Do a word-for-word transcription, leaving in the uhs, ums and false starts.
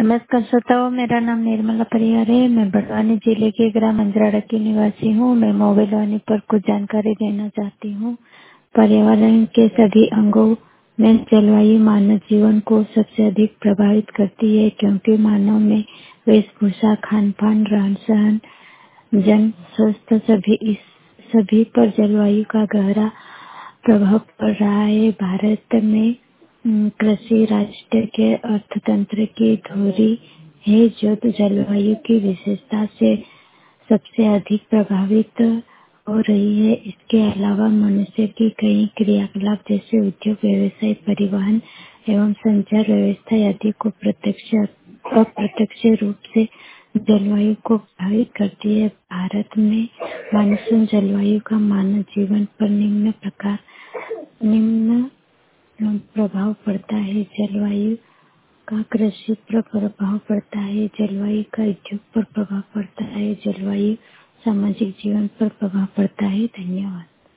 नमस्कार श्रोताओं, मेरा नाम निर्मला परिहार है। मैं बड़वानी जिले के ग्राम अंजराड़ा की निवासी हूँ। मैं मोबाइल वाणी पर कुछ जानकारी देना चाहती हूँ। पर्यावरण के सभी अंगों में जलवायु मानव जीवन को सबसे अधिक प्रभावित करती है, क्योंकि मानव में वेशभूषा, खान पान, रहन सहन, जन स्वास्थ्य सभी इस सभी पर जलवायु का गहरा प्रभाव पड़ रहा है। भारत में अम, कृषि राष्ट्र के अर्थतंत्र की धुरी है, जो तो जलवायु की विशेषता से सबसे अधिक प्रभावित हो रही है। इसके अलावा मनुष्य की कई क्रियाकलाप जैसे उद्योग, व्यवसाय, परिवहन एवं संचार व्यवस्था आदि को प्रत्यक्ष अप्रत्यक्ष रूप से जलवायु को प्रभावित करती है। भारत में मानसून जलवायु का मानव जीवन पर निम्न प्रकार निम्न प्रभाव पड़ता है। जलवायु का कृषि पर प्रभाव पड़ता है। जलवायु का उद्योग पर प्रभाव पड़ता है। जलवायु सामाजिक जीवन पर प्रभाव पड़ता है। धन्यवाद।